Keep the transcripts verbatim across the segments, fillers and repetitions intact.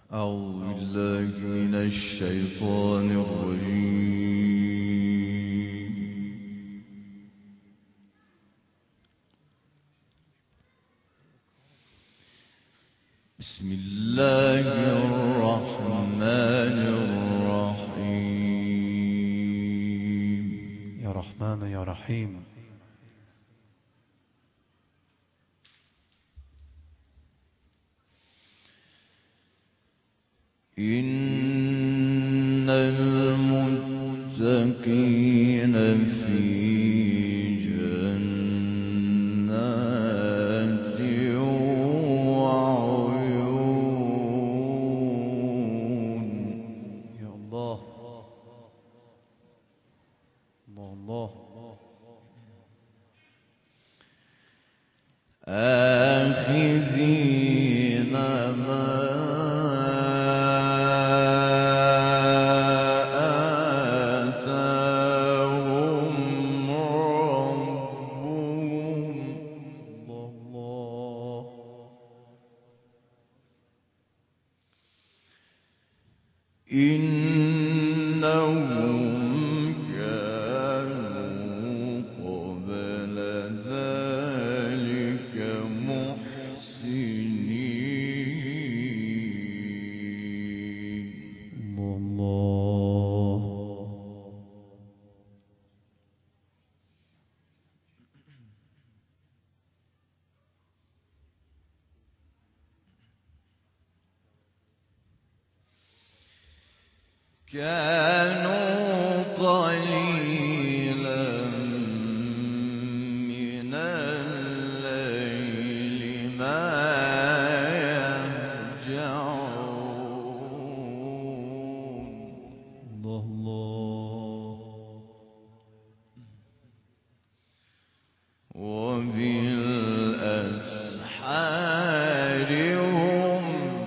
أعوذ بالله من الشيطان الرجيم. بسم الله الرحمن الرحيم. يا رحمن يا رحيم. إن المتقين في جنات وعيون. يا الله الله الله. آخذين ما إنهم كانوا قبل ذلك محسنين. الله. كانوا قليلا من الليل ما يهجعون. الله الله. وبالأسحار هم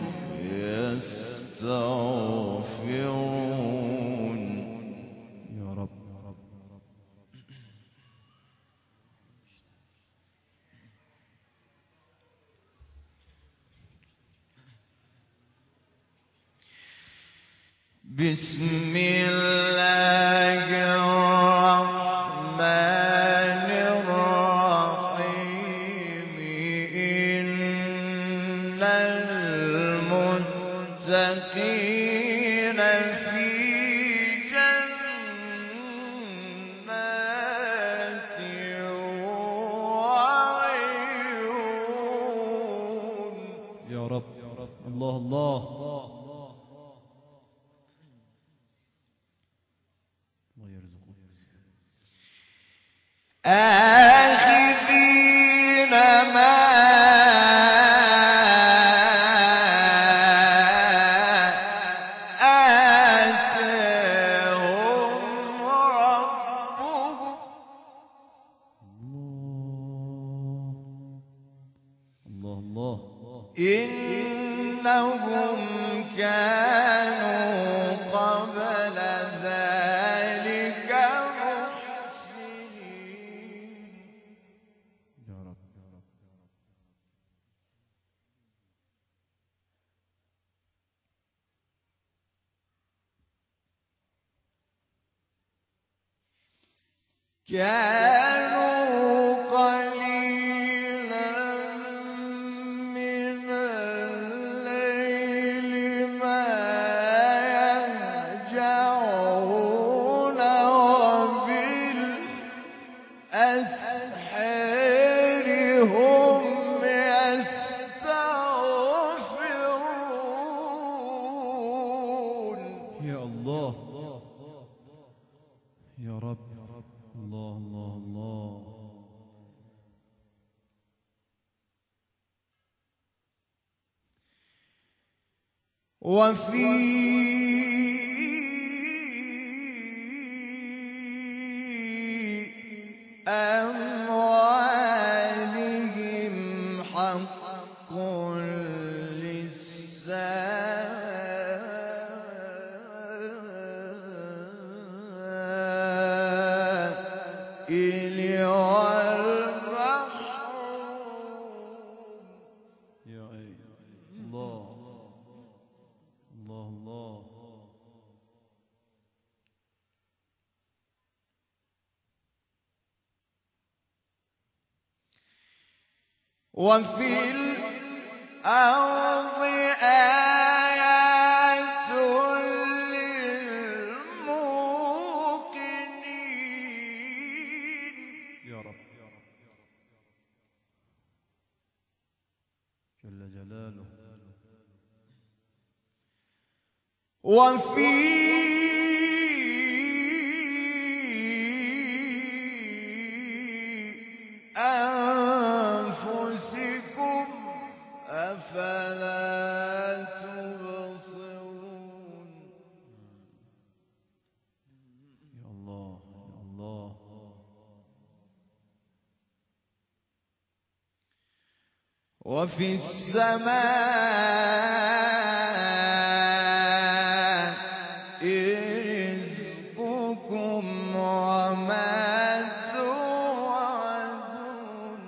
يستغفرون. يا رب يا رب. بسم الله الرحمن الرحيم. إن المتقين في جنات وعيون. يا رب الله الله. الله يرزقك. آخذين ما آتاهم ربهم. الله الله. إنهم كانوا قبل ذلك محسنين. يا رب يا رب. كانوا قليلا من الليل ما يهجعون وبالأسحار هم يستغفرون. يا الله يا رب يا رب. الله الله الله. وفي أموالهم حق للسائل والمحروم. يا أي الله. وفي الأرض آيات للموقنين. يا رب جل جلاله. وفي أنفسكم أفلا تبصرون. يا الله يا الله. وفي السماء رزقكم وما توعدون.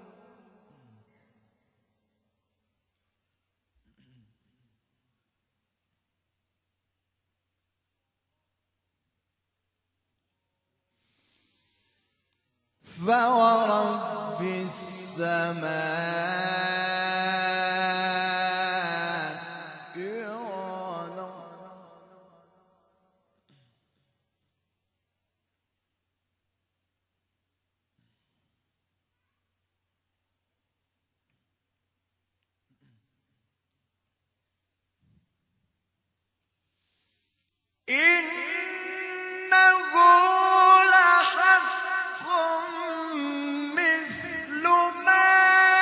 فورب السماء إنه لحق مثل ما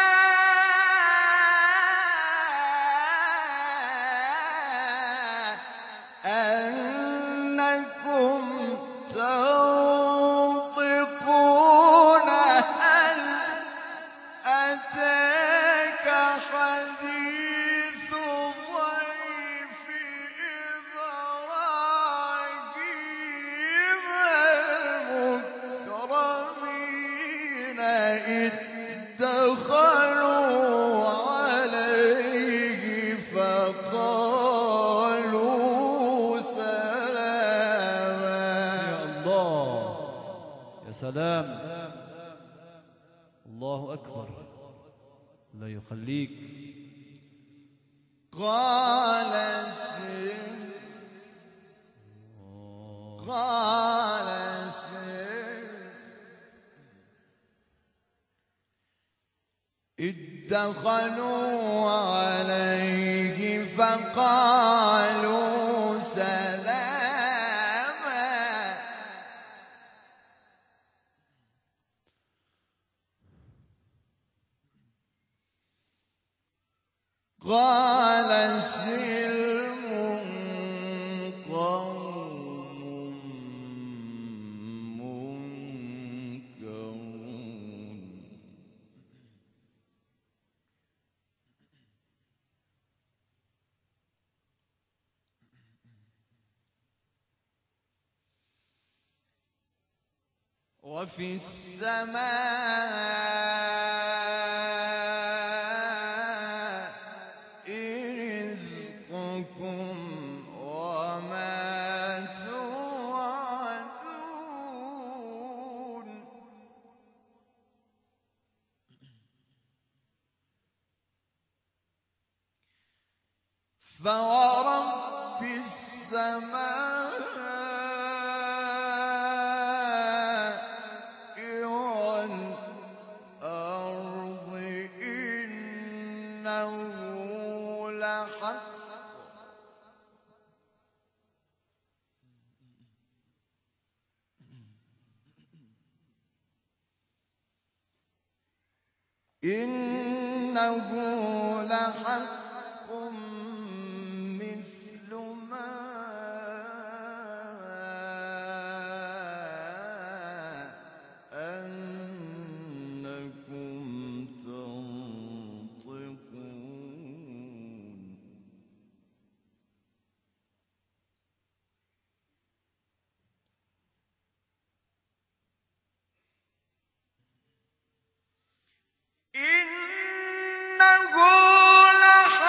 أنكم تنطقون. هل أتاك حديث ضيف إبراهيم المكرمين إذ دخلوا عليه فقالوا سلاما. يا الله يا سلام. الله أكبر. لا يخليك. قال سلام قال سلام إذ دخلوا عليه فقالوا سلاما. قال سلم قوم منكرون. وفي السماء رزقكم وما توعدون. فورب السماء والأرض إنه لحق إنه لحق مثل ما أنكم تنطقون. إنه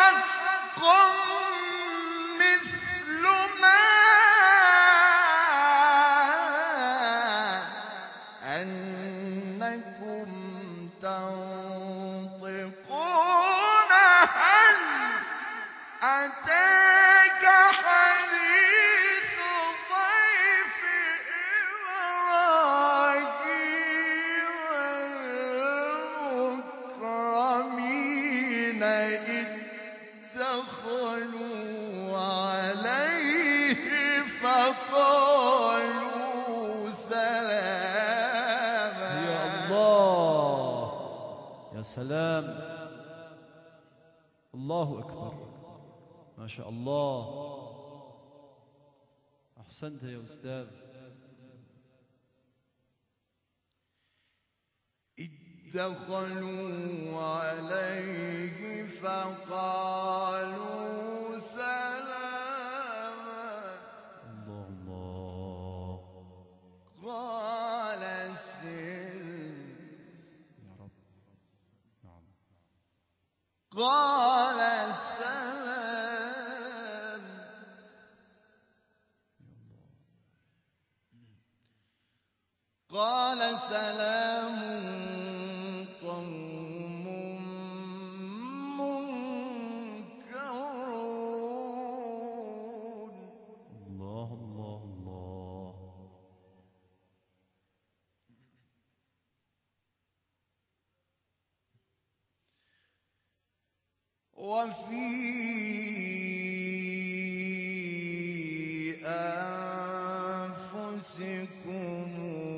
الله أكبر. ما شاء الله. أحسنت يا أستاذ. دخلوا عليه فقالوا سلاما. الله الله. قال سلم. يا رب. نعم. قال سلام. قال سلام قوم منكرون. الله الله الله. وفي أنفسكم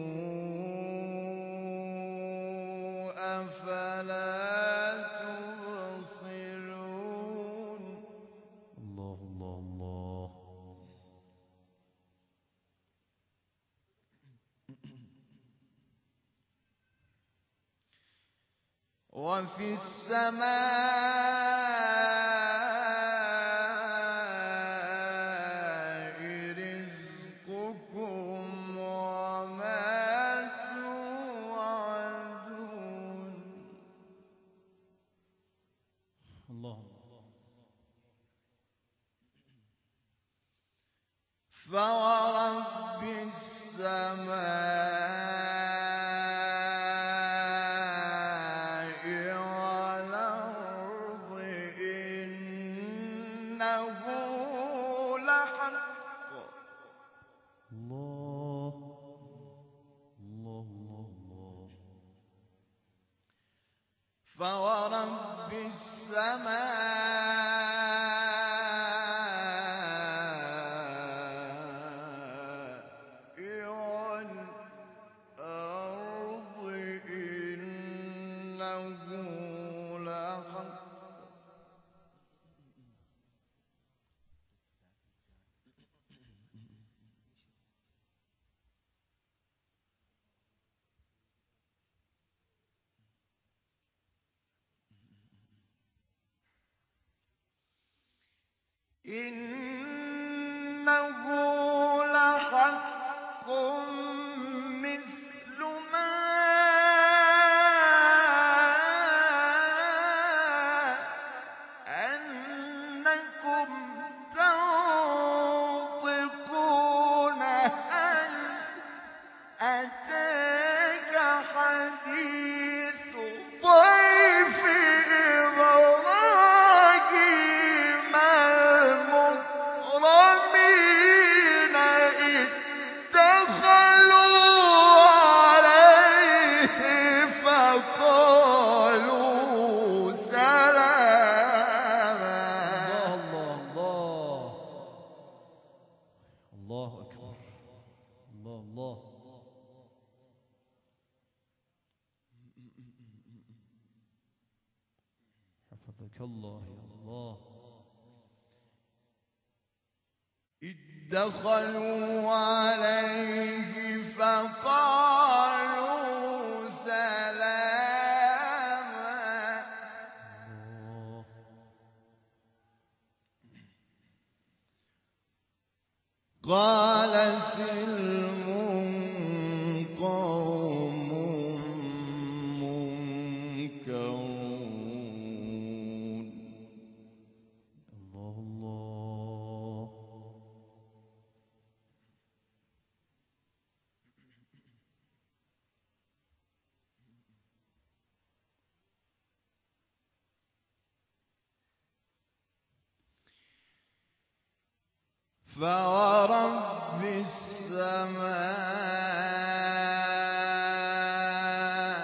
أفلا تبصرون. الله الله الله. وفي السماء رزقكم وما توعدون. الله. فورب السماء والأرض إنه لحق. الله الله الله الله. فورب السماء والأرض إنه لحق. إنه لحق مثل ما أنكم تنطقون. هل أتاك حديث ضيف إبراهيم المكرمين إذ دخلوا عليه فقالوا سلاما. الله الله الله. الله أكبر. الله الله. حفظك الله يا الله. إذ دخلوا عليه فقالوا سلاما. الله. قال سلم قوم منكرون. الله الله. فورب السماء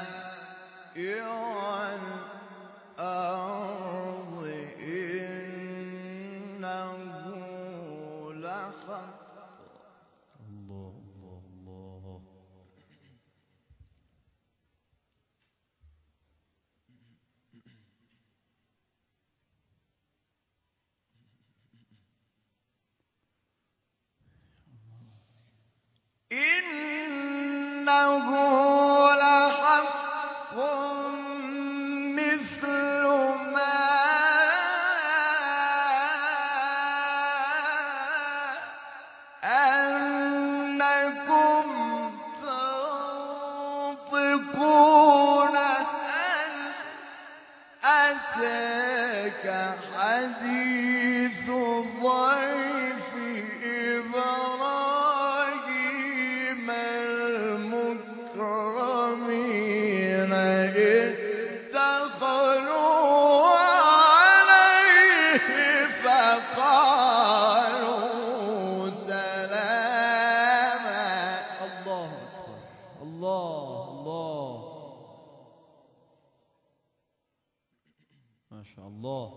والأرض إنه لحق. الله الله الله. إنه لحق مثل ما أنكم تنطقون. هل أتاك حديث ضيف إبراهيم المكرمين إذ دخلوا عليه فقالوا سلاما. الله أكبر. الله الله ما شاء الله.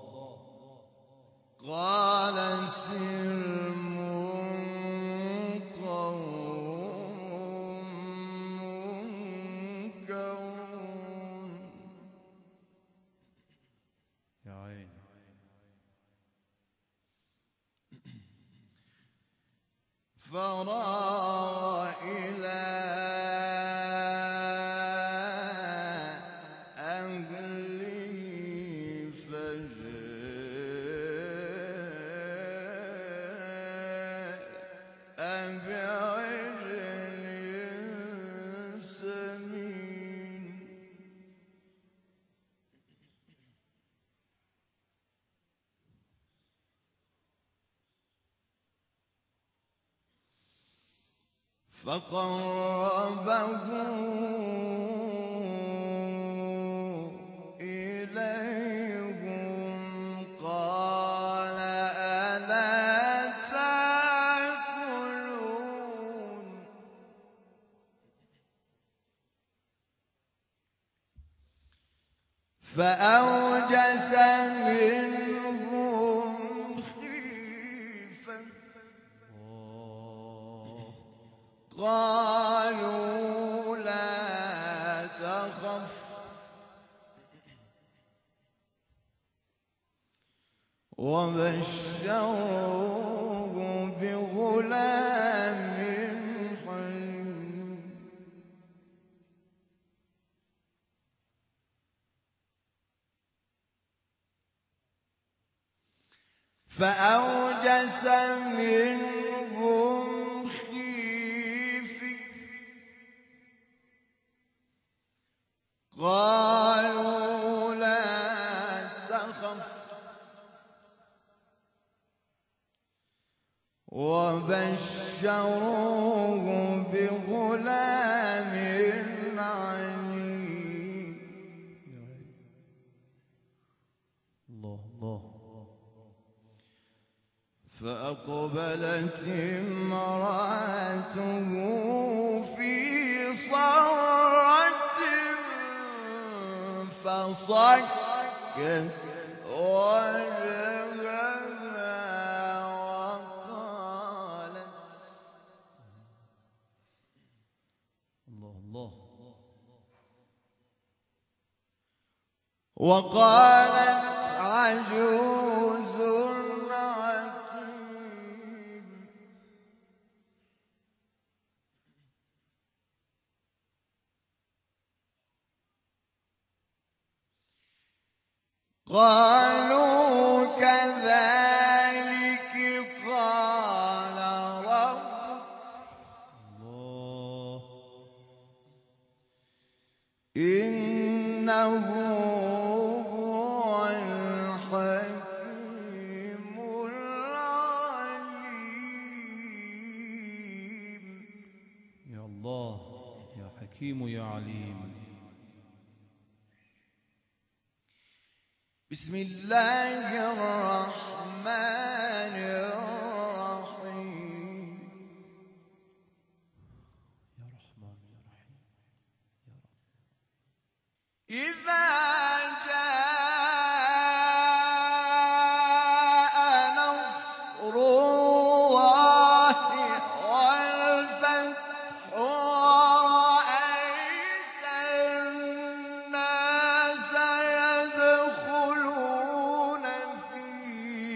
قال سلم قوم منكرون. يا عين. فراغ إلى أهله فجاء بعجل سمين. فقربه إليهم قال ألا تأكلون. فأوجس منهم خيفة الله. قالوا لا تخف وبشروه بغلام حليم. فأوجس منهم خيفة قالوا لا تخف وبشروه بغلام عليم. الله الله. فأقبلت امرأته في صرة فصكت وجهها وقالت الله الله. وقالت عجوز عقيم. قالوا كذلك قال ربك الله. إنه هو الحكيم العليم. يا الله يا حكيم يا عليم. بسم الله الرحمن الرحيم. يا رحمن يا رحيم يا رب. إذا جاء نصر الله والفتح ورأيت الناس يدخلون في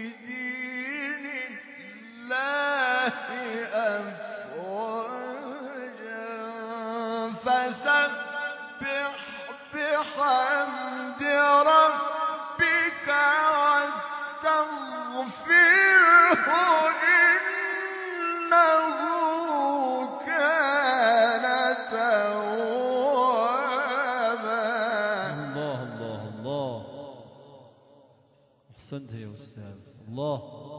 ده يا أستاذ. الله.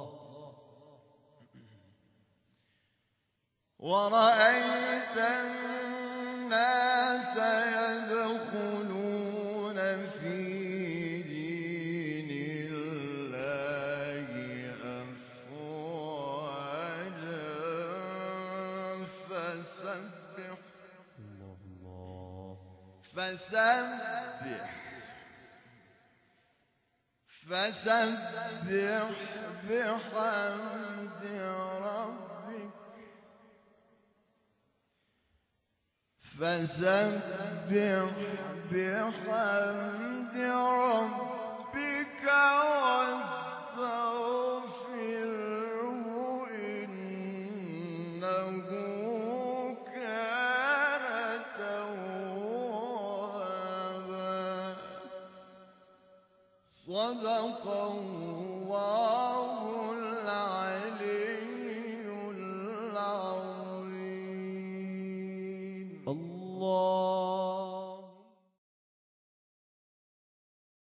ورأيت الناس يدخلون في دين الله أفواجا فسبح الله الله. فسبح فسبح بحمد ربك فسبح بحمد ربك واستغفره إنه كان توابا. صدق الله